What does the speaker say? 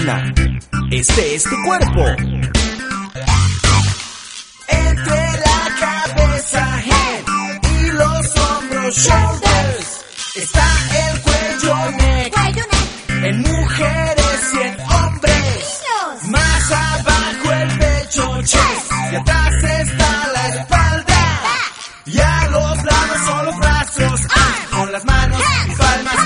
columna, este es tu cuerpo. Entre la cabeza, head, y los hombros, shoulders, está el cuello, neck, en mujeres y en hombres. Más abajo el pecho, chest, y atrás está la espalda. Y a los lados son los brazos, con las manos y palmas